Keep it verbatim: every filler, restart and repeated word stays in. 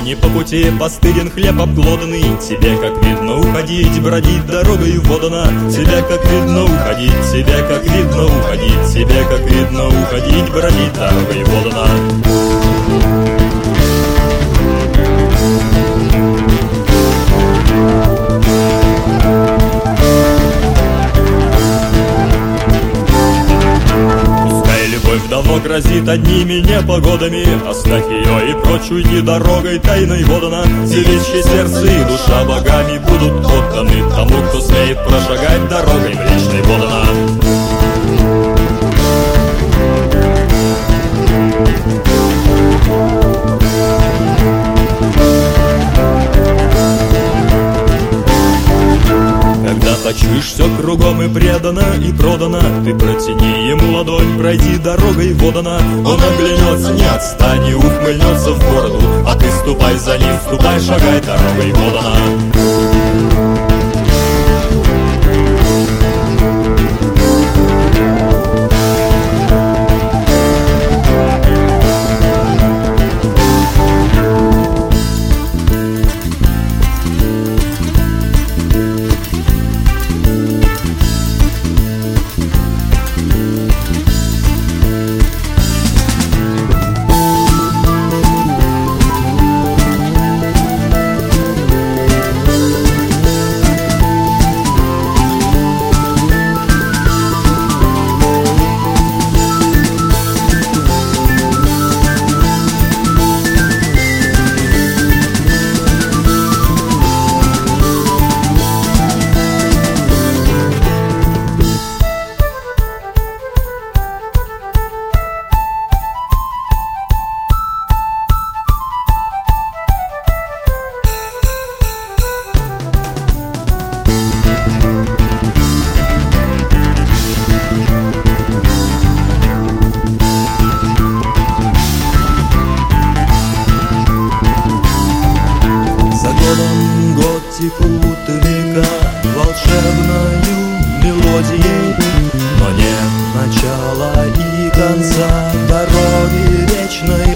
не по пути, постыден хлеб обглоданный. Тебе, как видно, уходить, бродить дорогой водана. Тебе, как видно, уходить, тебе, как видно, уходить, тебе, как видно, уходить, бродить дорогой водана. Давно грозит одними непогодами. Оставь ее и прочь уйди дорогой тайной водана. Девичье сердце и душа богами будут отданы тому, кто смеет прошагать дорогой Млечной водана. Когда почуешь все кругом и предано, и продано, ты протяни ему ладонь, пройди дорогой водана. Он оглянется, не отстань и ухмыльнется в бороду, а ты ступай за ним, ступай, шагай дорогой водана. Год текут века волшебною мелодией, но нет начала и конца дороги вечной.